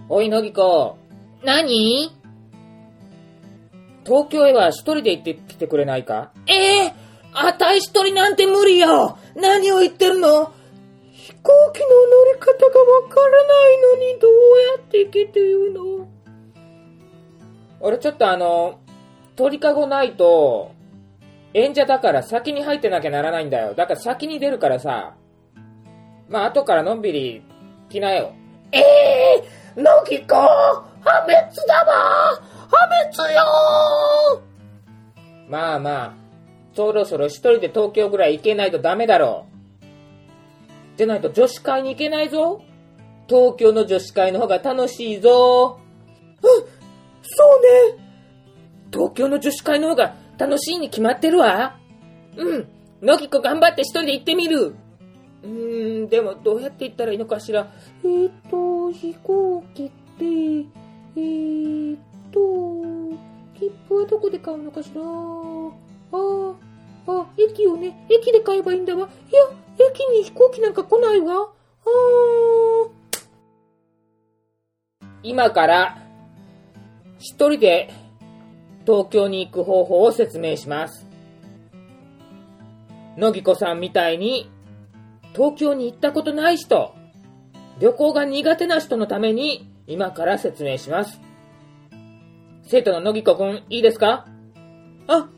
おい、のぎこ。 何？ 東京へは一人で行ってきてくれないか？ あたい一人なんて無理よ。何を言ってるの？飛行機の乗り方がわからないのにどうやって行けっていうの？ 俺ちょっと鳥かごないと、演者だから先に入ってなきゃならないんだよ。だから先に出るからさ。まあ後からのんびり来なよ。 のぎこ、破滅だわ。破滅よ。 まあまあ、そろそろ一人で東京ぐらい行けないとダメだろう。じゃないと女子会に行けないぞ。東京の女子会の方が楽しいぞ。 そうね。 東京の女子会の方が楽しいに決まってるわ。のぎこ頑張って一人で行ってみる。でもどうやって行ったらいいのかしら。 飛行機って、切符はどこで買うのかしら。駅よね。駅で買えばいいんだわ。いや、駅に飛行機なんか来ないわ。 今から一人で東京に行く方法を説明します。のぎこさんみたいに東京に行ったことない人、旅行が苦手な人のために今から説明します。生徒ののぎこくん、いいですか？ はい、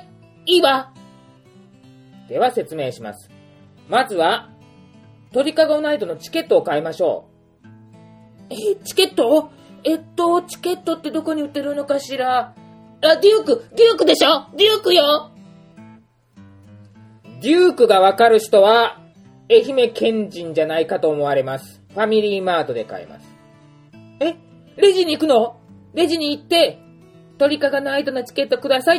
いいわ。 では説明します。まずは鳥かごナイトのチケットを買いましょう。チケット？チケットってどこに売ってるのかしら。デュークでしょ？デュークよ。 デュークがわかる人は愛媛県人じゃないかと思われます。ファミリーマートで買えます。 レジに行くの？レジに行って鳥かごナイトのチケットくださいって。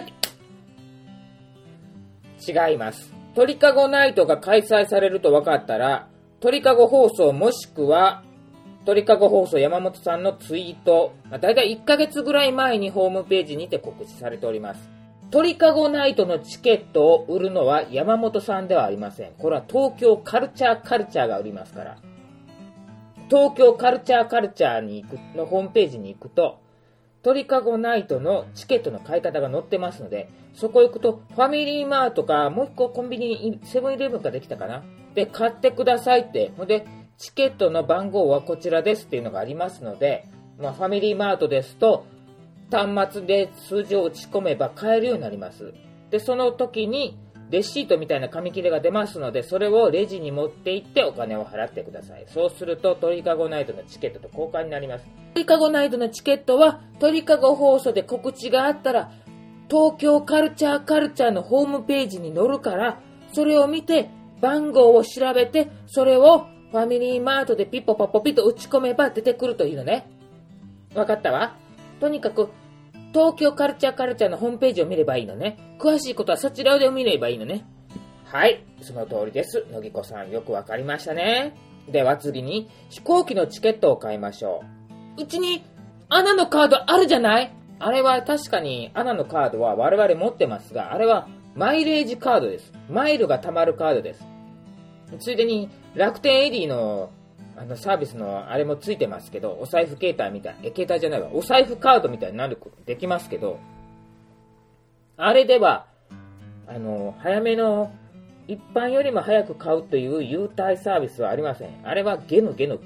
違います。鳥かごナイトが開催されると分かったら、鳥かご放送もしくは鳥かご放送山本さんのツイート、だいたい1ヶ月ぐらい前にホームページにて告知されております。鳥かごナイトのチケットを売るのは山本さんではありません。これは東京カルチャーが売りますから。東京カルチャーに行くのホームページに行くと、鳥かごナイトのチケットの買い方が載ってますので、そこ行くとファミリーマートかもう一個コンビニセブンイレブンができたかなで買ってくださいって。ほんでチケットの番号はこちらですっていうのがありますので、ファミリーマートですと端末で数字を打ち込めば買えるようになります。でその時にレシートみたいな紙切れが出ますので、それをレジに持って行ってお金を払ってください。そうすると鳥かごナイトのチケットと交換になります。 鳥かごナイトのチケットは鳥かご放送で告知があったら東京カルチャーのホームページに載るから、それを見て番号を調べて、それをファミリーマートでピッポパポピと打ち込めば出てくるというのね。わかったわ。とにかく東京カルチャーのホームページを見ればいいのね。詳しいことはそちらで見ればいいのね。 はい、その通りです。のぎこさん、よくわかりましたね。では次に飛行機のチケットを買いましょう。うちにアナのカードあるじゃない？ あれは確かにアナのカードは我々持ってますが、あれはマイレージカードです。マイルが貯まるカードです。ついでに楽天エディのサービスのあれもついてますけど、お財布携帯みたい、携帯じゃないわ、お財布カードみたいになることできますけど、あれでは早めの一般よりも早く買うという優待サービスはありません。あれはゲノカード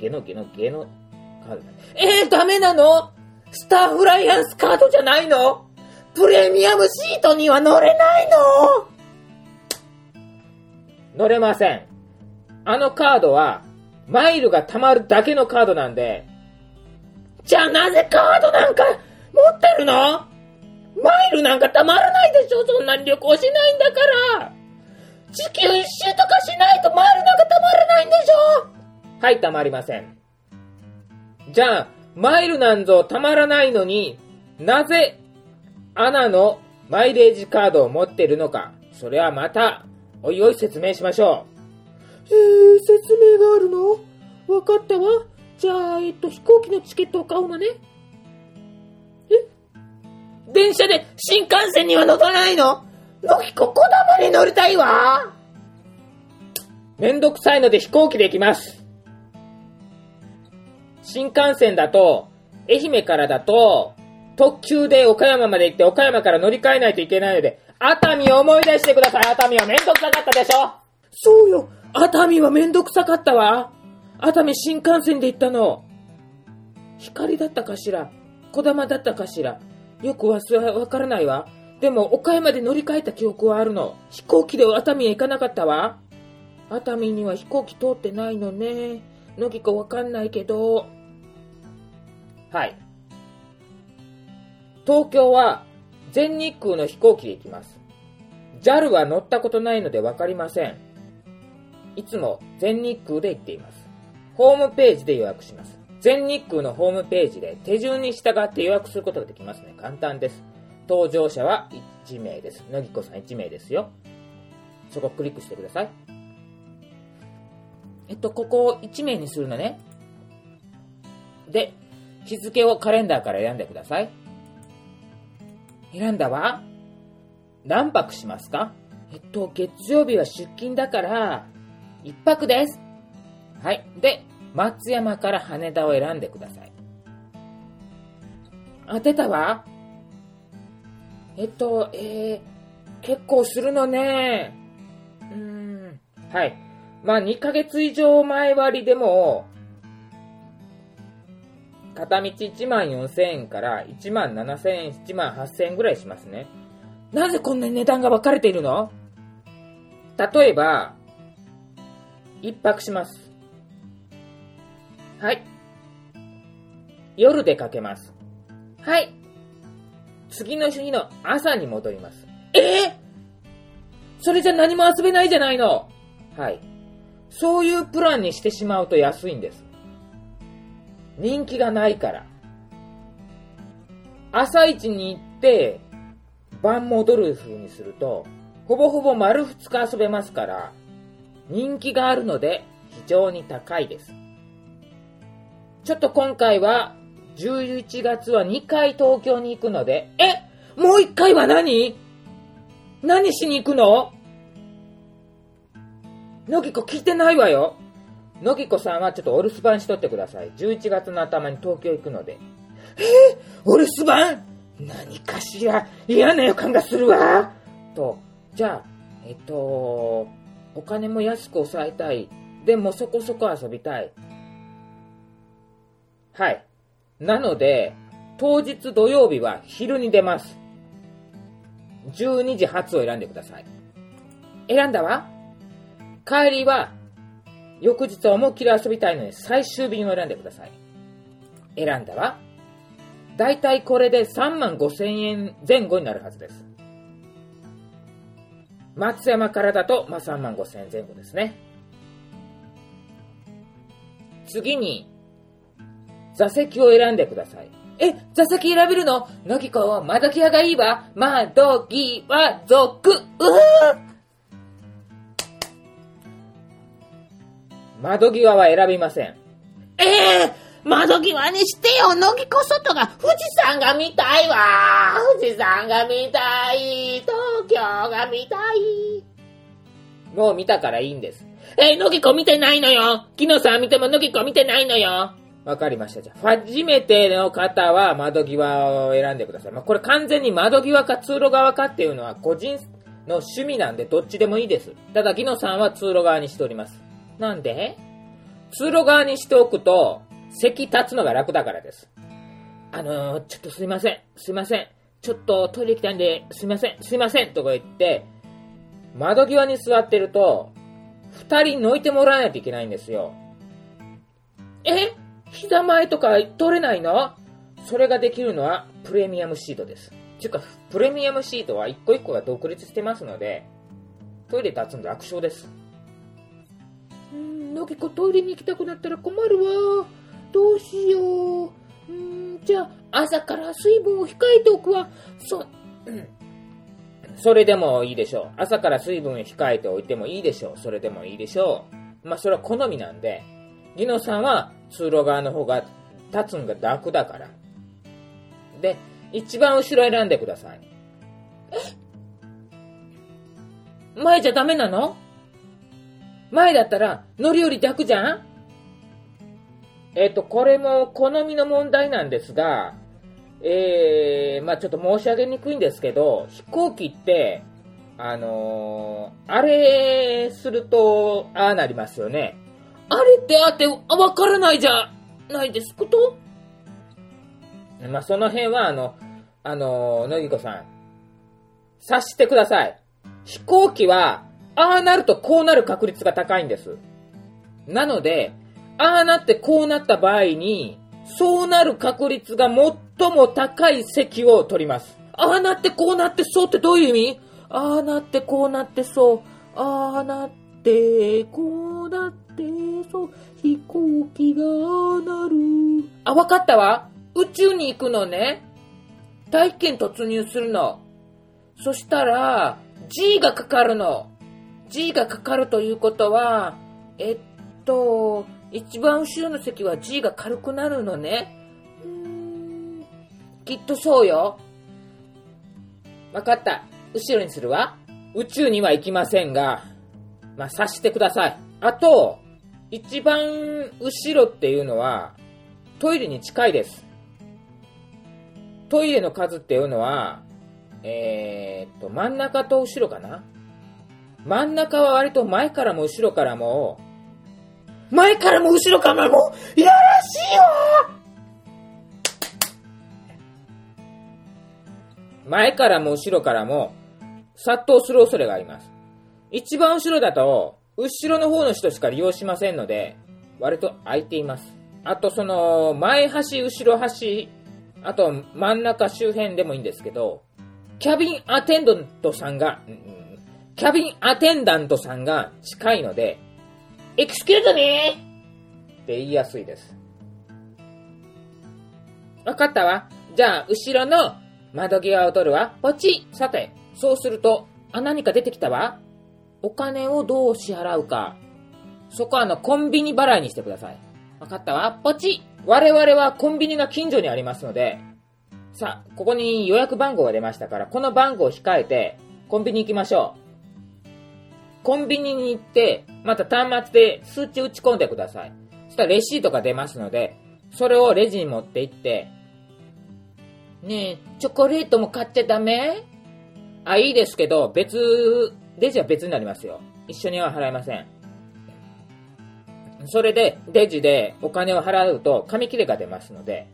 だ。 ダメなの？スターフライアンスカードじゃないの？プレミアムシートには乗れないの？ 乗れません。あのカードはマイルが貯まるだけのカードなんで。 じゃあなぜカードなんか持ってるの？マイルなんか貯まらないでしょ。そんなに旅行しないんだから。地球一周とかしないとマイルなんか貯まらないんでしょ。 はい、貯まりません。じゃあマイルなんぞ貯まらないのに、なぜアナのマイレージカードを持っているのか、それはまたおいおい説明しましょう。 説明があるの？わかったわ。じゃあ、飛行機のチケットを買うのね。電車で新幹線には乗らないの？のぎここだまに乗りたいわ。 めんどくさいので飛行機で行きます。 新幹線だと、愛媛からだと、特急で岡山まで行って岡山から乗り換えないといけないので、熱海を思い出してください。熱海はめんどくさかったでしょ。そうよ。熱海はめんどくさかったわ。熱海新幹線で行ったの。光だったかしら、こだまだったかしら、よくわからないわ。でも岡山で乗り換えた記憶はあるの。飛行機で熱海へ行かなかったわ。熱海には飛行機通ってないのね。乃木子わかんないけど。はい。東京は全日空の飛行機で行きます。JAL は乗ったことないのでわかりません。いつも全日空で行っています。ホームページで予約します。全日空のホームページで手順に従って予約することができますね。簡単です。搭乗者は1名です。乃木子さん1名ですよ。そこクリックしてください。ここを1名にするのね。で、日付をカレンダーから選んでください。選んだわ。何泊しますか？月曜日は出勤だから、1泊です。はい。で、松山から羽田を選んでください。出たわ。結構するのね。はい。2ヶ月以上前割でも、片道14,000円から17,000円、18,000円ぐらいしますね。なぜこんなに値段が分かれているの？例えば、1泊します。はい。夜出かけます。はい。次の日の朝に戻ります。それじゃ何も遊べないじゃないの。はい。そういうプランにしてしまうと安いんです。人気がないから。朝一に行って、晩戻る風にすると、ほぼほぼ丸2日遊べますから、人気があるので非常に高いです。ちょっと今回は、11月は2回東京に行くので、もう1回は何しに行くの？乃木子聞いてないわよ。乃木子さんはちょっとお留守番しとってください。11月の頭に東京行くので。お留守番？何かしら嫌な予感がするわ。じゃあ、お金も安く抑えたい。でもそこそこ遊びたい。はい。なので、当日土曜日は昼に出ます。12時発を選んでください。選んだわ。帰りは、翌日は思いっきり遊びたいので最終便を選んでください。選んだわ。だいたいこれで35,000円前後になるはずです。松山からだと、35,000円前後ですね。次に、座席を選んでください。座席選べるの？乃木子は窓際がいいわ。窓際族。窓際は選びません。窓際にしてよ。乃木子外が富士山が見たいわ。富士山が見たい。東京が見たい。もう見たからいいんです。乃木子見てないのよ。木野さん見ても乃木子見てないのよ。わかりました。じゃあ、初めての方は窓際を選んでください。これ完全に窓際か通路側かっていうのは個人の趣味なんでどっちでもいいです。ただ、木野さんは通路側にしております。なんで？通路側にしておくと、席立つのが楽だからです。ちょっとすいません。ちょっとトイレ行きたいんで、すいません。とか言って、窓際に座ってると、2人抜いてもらわないといけないんですよ。膝前とか取れないの？それができるのはプレミアムシートです。ていうか、プレミアムシートは一個一個が独立してますので、トイレ立つの楽勝です。乃木子トイレに行きたくなったら困るわ。どうしよう。じゃあ、朝から水分を控えておくわ。それでもいいでしょう。朝から水分を控えておいてもいいでしょう。それでもいいでしょう。それは好みなんで、ギノさんは通路側の方が立つんが楽だから。で、一番後ろ選んでください。前じゃダメなの？前だったら乗り降り楽じゃん？ これも好みの問題なんですが、ちょっと申し上げにくいんですけど、飛行機って、あれすると、ああなりますよね。 あれってわからないじゃないですこと？ その辺は、のぎこさん、察してください。飛行機は、ああなるとこうなる確率が高いんです。なので、ああなってこうなった場合に、そうなる確率が最も高い席を取ります。 ああなってこうなってそうってどういう意味？ああなってこうなってそう。ああなってこうなってそう。飛行機がなる。 あ、わかったわ。宇宙に行くのね。大気圏突入するの。そしたら、G がかかるの。G がかかるということは、一番後ろの席は G が軽くなるのね。きっとそうよ。わかった。後ろにするわ。宇宙には行きませんが、察してください。あと、一番後ろっていうのは、トイレに近いです。トイレの数っていうのは、真ん中と後ろかな。真ん中は割と前からも後ろからも、前からも後ろからも、いやらしいわ。前からも後ろからも、殺到する恐れがあります。一番後ろだと、後ろの方の人しか利用しませんので、割と空いています。あとその、前端、後ろ端、あと真ん中周辺でもいいんですけど、キャビンアテンダントさんが近いので、エクスキューズミーって言いやすいです。わかったわ。じゃあ、後ろの窓際を取るわ。ポチ。さて、そうすると、何か出てきたわ。お金をどう支払うか。そこはコンビニ払いにしてください。わかったわ。ポチ。我々はコンビニが近所にありますので、さあ、ここに予約番号が出ましたから、この番号を控えて、コンビニ行きましょう。コンビニに行って、また端末で数値打ち込んでください。そしたらレシートが出ますので、それをレジに持って行って、ねえ、チョコレートも買っちゃダメ？いいですけど、レジは別になりますよ。一緒には払いません。それで、レジでお金を払うと、紙切れが出ますので、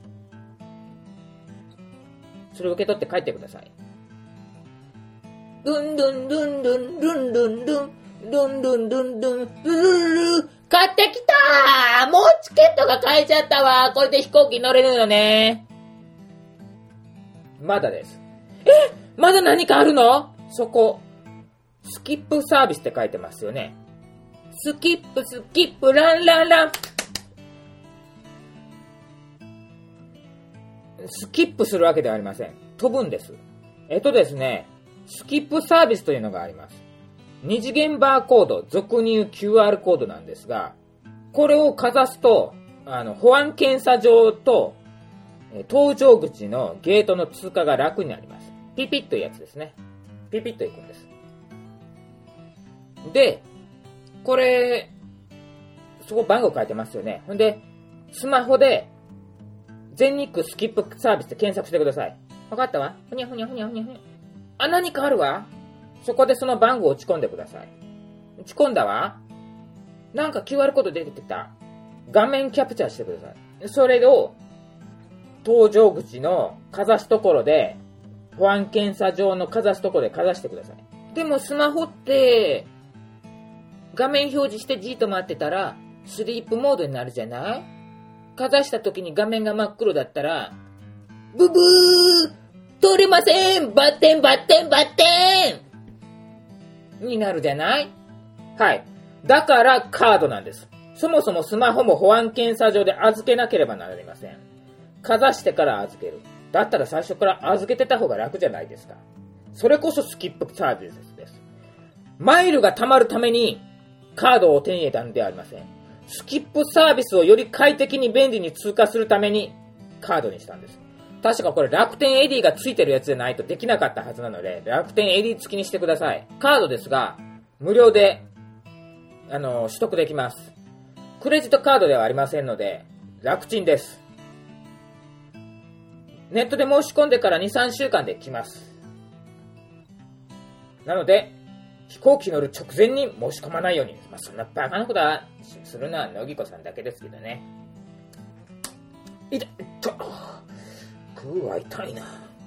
それを受け取って帰ってください。ドゥンドゥンドゥンドゥンドゥンドゥンドゥンドゥンドゥンドゥンドゥンドゥン買ってきたー！もうチケットが買えちゃったわ。これで飛行機乗れるのね。まだです。まだ何かあるの？そこ、スキップサービスって書いてますよね。スキップ、ランランラン。スキップするわけではありません。飛ぶんです。ですね、スキップサービスというのがあります。二次元バーコード、俗に言う QR コードなんですが、これをかざすと、保安検査場と、搭乗口のゲートの通過が楽になります。ピピッというやつですね。ピピッといくんです。で、これ、そこ番号書いてますよね。ほんで、スマホで、全日空スキップサービスで検索してください。わかったわ。ふにゃふにゃふにゃふにゃふにゃ。何かあるわ。そこでその番号を打ち込んでください。打ち込んだわ。なんか QR コード出てきた。画面キャプチャーしてください。それを、搭乗口のかざすところで、保安検査場のかざすところでかざしてください。でもスマホって、画面表示してじーっと待ってたら、スリープモードになるじゃない？かざした時に画面が真っ黒だったら、ブブー！通れません！バッテンバッテンバッテン！になるじゃない？はい。だからカードなんです。そもそもスマホも保安検査場で預けなければなりません。かざしてから預ける。だったら最初から預けてた方が楽じゃないですか。それこそスキップサービスです。マイルが貯まるためにカードを手に入れたんではありません。スキップサービスをより快適に便利に通過するためにカードにしたんです。確かこれ楽天エディがついてるやつじゃないとできなかったはずなので、楽天エディ付きにしてください。カードですが、無料で、取得できます。クレジットカードではありませんので、 楽ちんです。ネットで申し込んでから 2,3 週間で来ます。なので、飛行機乗る直前に申し込まないように。そんなバカなことはするのは乃木子さんだけですけどね。痛い。痛いな。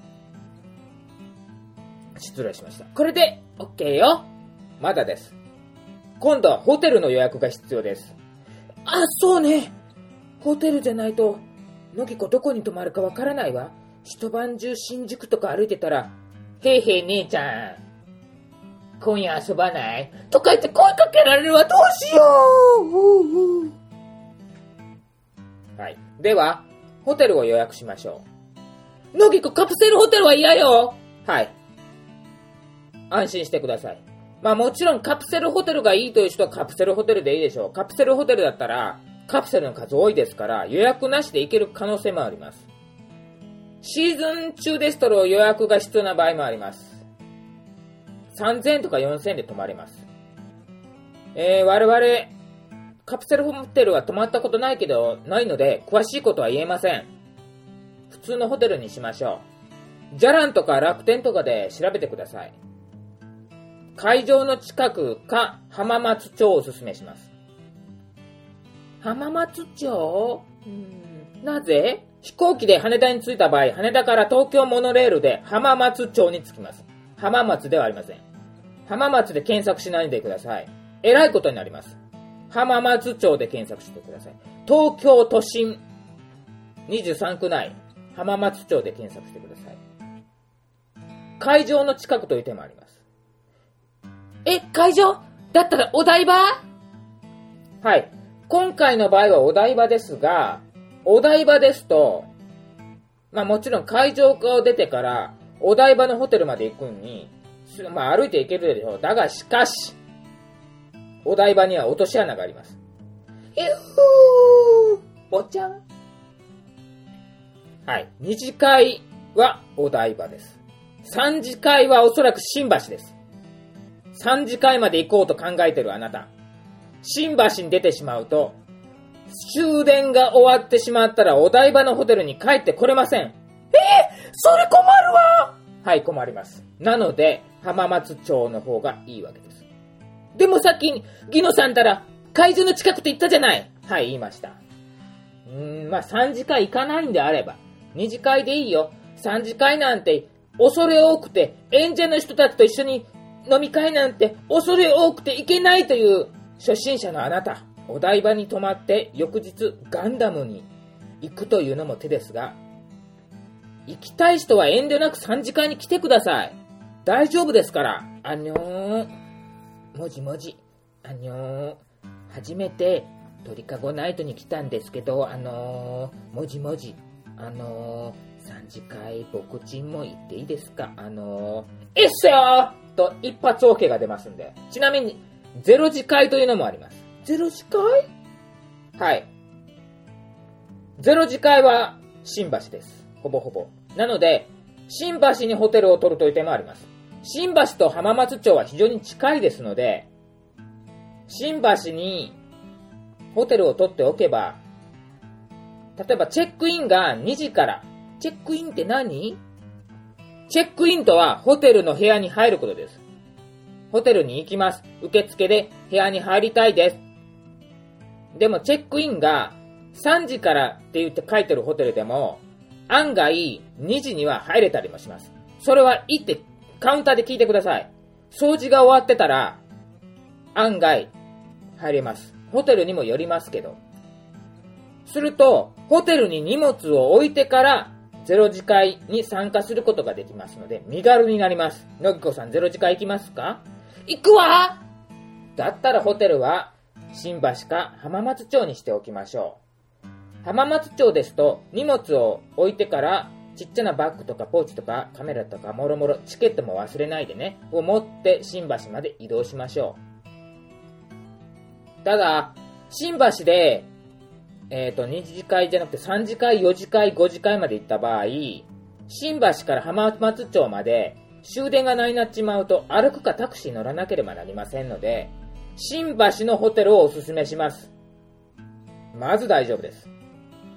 失礼しました。これで OK よ。まだです。今度はホテルの予約が必要です。 あ、そうね。ホテルじゃないと、乃木子どこに泊まるかわからないわ。一晩中新宿とか歩いてたら、 へいへい姉ちゃん、今夜遊ばないとか言って声かけられるわ。どうしよう。はい。では、ホテルを予約しましょう。乃木子カプセルホテルは嫌よ。 はい。安心してください。もちろんカプセルホテルがいいという人はカプセルホテルでいいでしょう。カプセルホテルだったらカプセルの数多いですから予約なしで行ける可能性もあります。シーズン中ですと予約が必要な場合もあります。3000円とか4000円で泊まれます。我々カプセルホテルは泊まったことないので詳しいことは言えません。普通のホテルにしましょう。じゃらんとか楽天とかで調べてください。会場の近くか浜松町をおすすめします。 浜松町？ なぜ？飛行機で羽田に着いた場合、羽田から東京モノレールで浜松町に着きます。浜松ではありません。浜松で検索しないでください。えらいことになります。浜松町で検索してください。東京都心23区内浜松町で検索してください。会場の近くという手もあります。 会場？だったらお台場？ はい。今回の場合はお台場ですが、お台場ですと、もちろん会場を出てからお台場のホテルまで行くのに、歩いて行けるでしょう。だがしかし、お台場には落とし穴があります。おちゃん。はい。2次会はお台場です。3次会はおそらく新橋です。3次会まで行こうと考えているあなた。新橋に出てしまうと、終電が終わってしまったらお台場のホテルに帰ってこれません。 それ困るわ。 はい、困ります。なので、浜松町の方がいいわけです。 でもさっき、ギノさんたら、会場の近くって言ったじゃない。 はい、言いました。3次会行かないんであれば、2次会でいいよ。3次会なんて、恐れ多くて、演者の人たちと一緒に飲み会なんて、恐れ多くて行けないという、初心者のあなた、お台場に泊まって翌日ガンダムに行くというのも手ですが、行きたい人は遠慮なく3次会に来てください。大丈夫ですから。もじもじ。初めて鳥かごナイトに来たんですけど、もじもじ。3次会僕ちんも行っていいですか？いいっすよと一発 OK が出ますんで。ちなみに、0次会というのもあります。 0次会？ はい。0次会は新橋です。ほぼほぼ。なので、新橋にホテルを取るという手もあります。新橋と浜松町は非常に近いですので、新橋にホテルを取っておけば、例えばチェックインが2時から、チェックインって何？チェックインとはホテルの部屋に入ることです。ホテルに行きます。受付で部屋に入りたいです。でもチェックインが3時からって言って書いてるホテルでも、案外2時には入れたりもします。それは行ってカウンターで聞いてください。掃除が終わってたら案外入れます。ホテルにもよりますけど。するとホテルに荷物を置いてから0次会に参加することができますので身軽になります。のぎこさん0次会行きますか？ 行くわ。 だったらホテルは新橋か浜松町にしておきましょう。浜松町ですと荷物を置いてからちっちゃなバッグとかポーチとかカメラとかもろもろチケットも忘れないでねを持って新橋まで移動しましょう。ただ新橋で2次会じゃなくて3次会4次会5次会まで行った場合、新橋から浜松町まで終電がないなっちまうと歩くかタクシー乗らなければなりませんので、新橋のホテルをおすすめします。まず大丈夫です。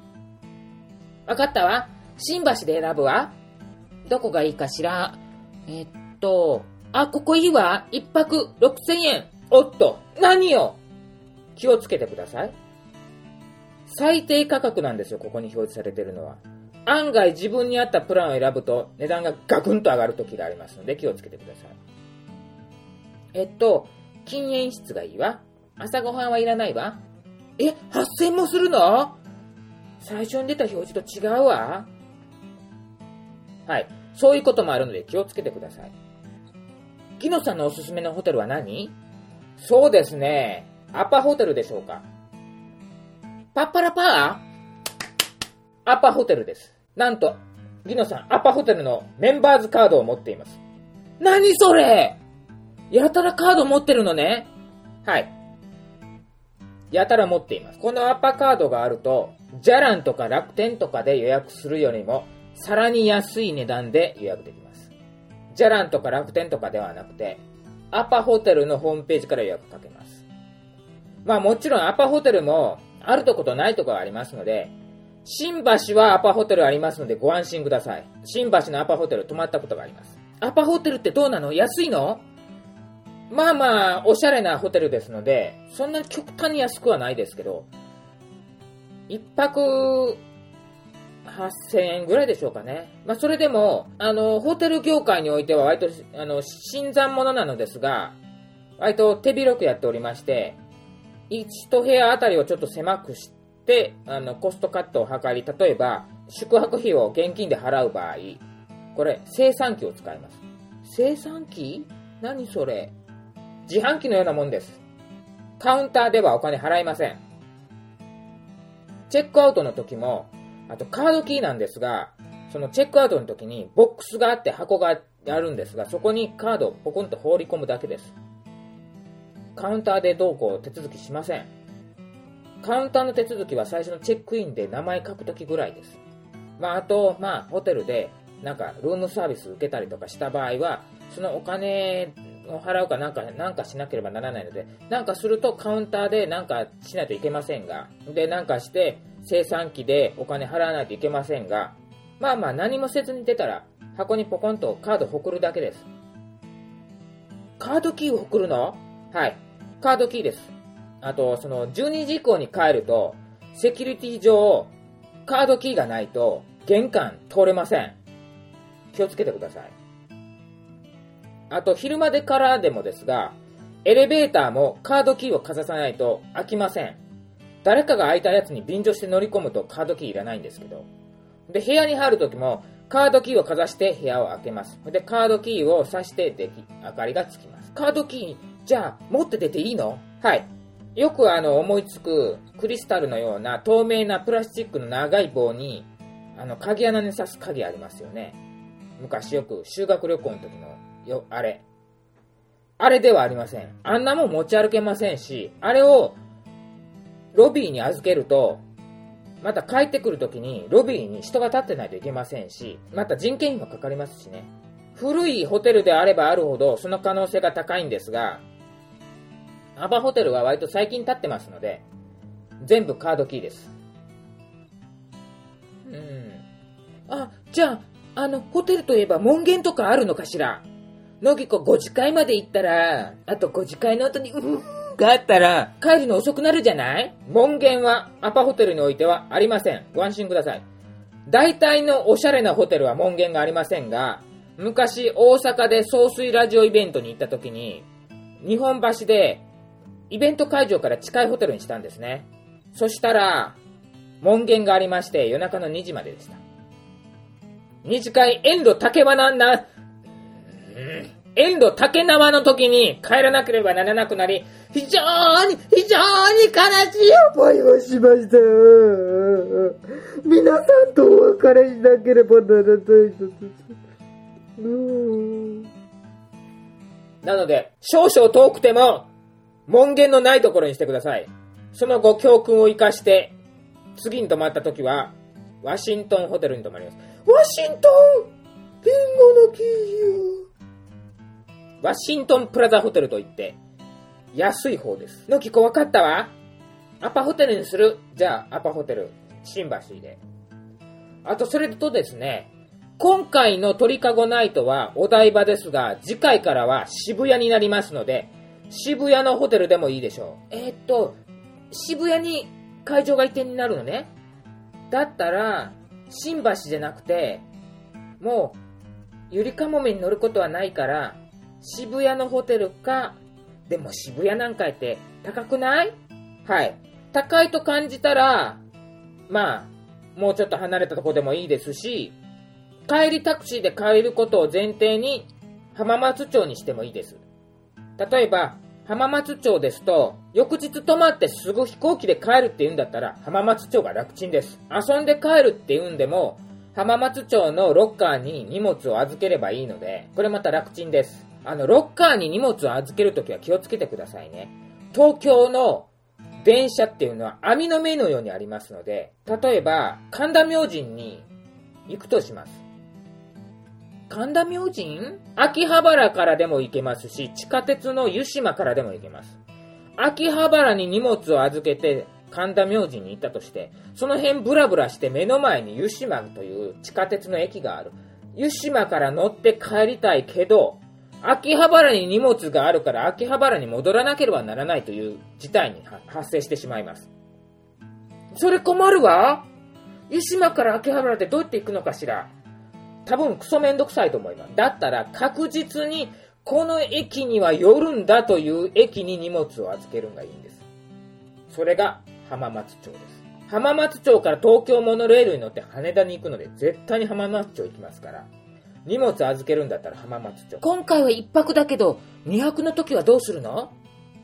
わかったわ。新橋で選ぶわ。どこがいいかしら。ここいいわ。一泊6000円。 おっと、何よ。気をつけてください。最低価格なんですよ、ここに表示されているのは。案外自分に合ったプランを選ぶと値段がガクンと上がる時がありますので気をつけてください。禁煙室がいいわ。朝ごはんはいらないわ。 8000もするの？ 最初に出た表示と違うわ。はい、そういうこともあるので気をつけてください。ギノさんのおすすめのホテルは何？そうですね、アパホテルでしょうか。 パッパラパー？ アパホテルです。なんと、ギノさん、アパホテルのメンバーズカードを持っています。 何それ？やたらカード持ってるのね。 はい。やたら持っています。このアパカードがあると、ジャランとか楽天とかで予約するよりも、さらに安い値段で予約できます。ジャランとか楽天とかではなくて、アパホテルのホームページから予約かけます。まあもちろんアパホテルも、あるとことないとこがありますので、新橋はアパホテルありますのでご安心ください。新橋のアパホテル泊まったことがあります。 アパホテルってどうなの？安いの？ まあまあ、おしゃれなホテルですので、そんなに極端に安くはないですけど、一泊8000円ぐらいでしょうかね。まあそれでも、ホテル業界においては割と、新参者なのですが、割と手広くやっておりまして、1部屋あたりをちょっと狭くして、コストカットを図り、例えば、宿泊費を現金で払う場合、これ、精算機を使います。 精算機？何それ？ 自販機のようなもんです。カウンターではお金払いません。チェックアウトの時も、あとカードキーなんですが、そのチェックアウトの時にボックスがあって箱があるんですが、そこにカードをポコンと放り込むだけです。カウンターでどうこう手続きしません。カウンターの手続きは最初のチェックインで名前書くときぐらいです。あと、ホテルでルームサービス受けたりとかした場合は、そのお金を払うかなんかしなければならないので、するとカウンターでしないといけませんが、でして精算機でお金払わないといけませんが、何もせずに出たら箱にポコンとカードを送るだけです。 カードキーを送るの？ はい、カードキーです。あと、12時以降に帰ると、セキュリティ上、カードキーがないと、玄関通れません。気をつけてください。あと、昼間でからでもですが、エレベーターもカードキーをかざさないと開きません。誰かが開いたやつに便乗して乗り込むとカードキーいらないんですけど。で、部屋に入るときも、カードキーをかざして部屋を開けます。で、カードキーを挿して明かりがつきます。 カードキー、じゃあ、持って出ていいの？ はい。よく思いつくクリスタルのような透明なプラスチックの長い棒に鍵穴に刺す鍵ありますよね。昔よく修学旅行の時のあれではありません。あんなもん持ち歩けませんし、あれをロビーに預けるとまた帰ってくる時にロビーに人が立ってないといけませんし、また人件費もかかりますしね。古いホテルであればあるほどその可能性が高いんですが、アパホテルは割と最近経ってますので、全部カードキーです。 じゃあ、ホテルといえば門限とかあるのかしら？乃木子5次会まで行ったら、あと5次会の後に、があったら、帰るの遅くなるじゃない？ 門限はアパホテルにおいてはありません。ご安心ください。大体のおしゃれなホテルは門限がありませんが、昔大阪で総水ラジオイベントに行った時に、日本橋でイベント会場から近いホテルにしたんですね。そしたら、門限がありまして、夜中の2時まででした。2次会、遠路竹縄の時に帰らなければならなくなり、非常に悲しい思いをしました。皆さんとお別れしなければならないのです。なので、少々遠くても、門限のないところにしてください。その後、教訓を生かして、次に泊まった時は、ワシントンホテルに泊まります。ワシントンリンゴの木よ。ワシントンプラザホテルといって、安い方です。のきこわかったわ。アパホテルにする。じゃあ、アパホテル、新橋で。 あとそれとですね、今回の鳥かごナイトはお台場ですが、次回からは渋谷になりますので、渋谷のホテルでもいいでしょう。渋谷に会場が移転になるのね。だったら、新橋じゃなくて、もう、ゆりかもめに乗ることはないから、渋谷のホテルか、でも渋谷なんかって高くない？はい。高いと感じたら、まあ、もうちょっと離れたところでもいいですし、帰りタクシーで帰ることを前提に浜松町にしてもいいです。例えば、浜松町ですと、翌日泊まってすぐ飛行機で帰るって言うんだったら、浜松町が楽ちんです。遊んで帰るって言うんでも、浜松町のロッカーに荷物を預ければいいので、これまた楽ちんです。ロッカーに荷物を預けるときは気をつけてくださいね。東京の電車っていうのは網の目のようにありますので、例えば、神田明神に行くとします。神田明神？秋葉原からでも行けますし、地下鉄の湯島からでも行けます。秋葉原に荷物を預けて神田明神に行ったとして、その辺ブラブラして目の前に湯島という地下鉄の駅がある。湯島から乗って帰りたいけど、秋葉原に荷物があるから秋葉原に戻らなければならないという事態に発生してしまいます。それ困るわ。湯島から秋葉原ってどうやって行くのかしら。多分クソめんどくさいと思います。だったら確実にこの駅には寄るんだという駅に荷物を預けるのがいいんです。それが浜松町です。浜松町から東京モノレールに乗って羽田に行くので絶対に浜松町行きますから、荷物預けるんだったら浜松町。今回は1泊だけど2泊の時はどうするの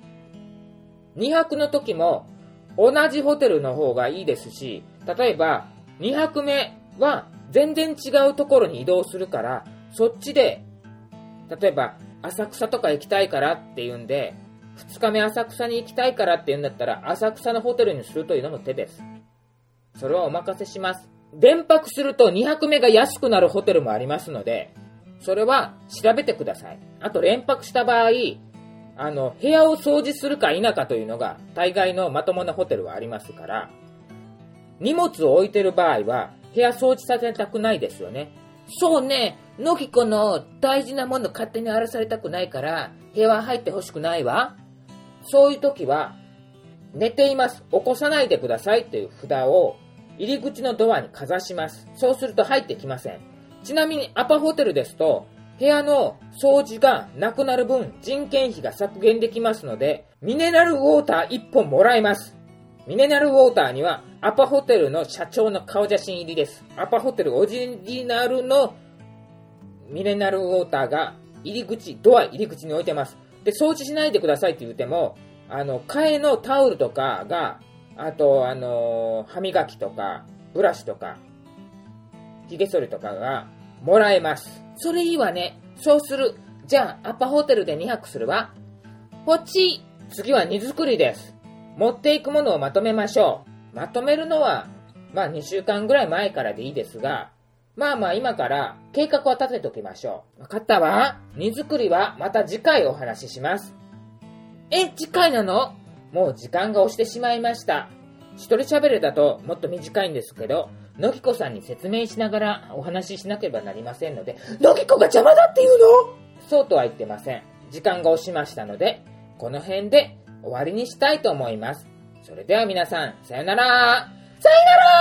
？2泊の時も同じホテルの方がいいですし、例えば2泊目は全然違うところに移動するから、そっちで例えば浅草とか行きたいからっていうんで、2日目浅草に行きたいからって言うんだったら浅草のホテルにするというのも手です。それはお任せします。連泊すると2泊目が安くなるホテルもありますので、それは調べてください。あと連泊した場合、部屋を掃除するか否かというのが大概のまともなホテルはありますから、荷物を置いてる場合は部屋掃除させたくないですよね。そうね、のきこの大事なもの勝手に荒らされたくないから部屋は入ってほしくないわ。そういう時は、寝ています、起こさないでくださいという札を入り口のドアにかざします。そうすると入ってきません。ちなみにアパホテルですと、部屋の掃除がなくなる分人件費が削減できますので、ミネラルウォーター1本もらえます。ミネラルウォーターにはアパホテルの社長の顔写真入りです。アパホテルオリジナルのミネラルウォーターがドア入り口に置いてます。で、掃除しないでくださいって言っても、替えのタオルとかが、あと、歯磨きとか、ブラシとか、髭剃りとかがもらえます。それいいわね。そうする。じゃあ、アパホテルで2泊するわ。ポチ。次は荷造りです。持っていくものをまとめましょう。まとめるのは、2週間ぐらい前からでいいですが、今から計画は立てておきましょう。わかったわ。荷造りはまた次回お話しします。次回なの？もう時間が押してしまいました。一人喋るだともっと短いんですけど、のきこさんに説明しながらお話ししなければなりませんので、のきこが邪魔だって言うの？そうとは言ってません。時間が押しましたので、この辺で終わりにしたいと思います。それでは皆さん、さよなら。さよなら。